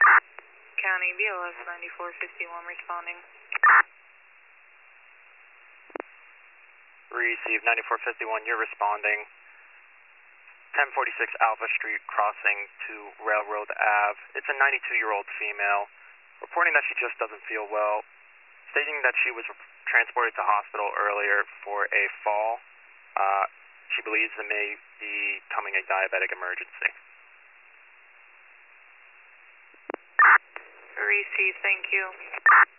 County BLS 9451 responding. Receive 9451, you're responding. 1046 Alpha Street crossing to Railroad Ave. It's a 92-year-old female reporting that she just doesn't feel well, stating that she was transported to hospital earlier for a fall. She believes it may be becoming a diabetic emergency. Receive, thank you.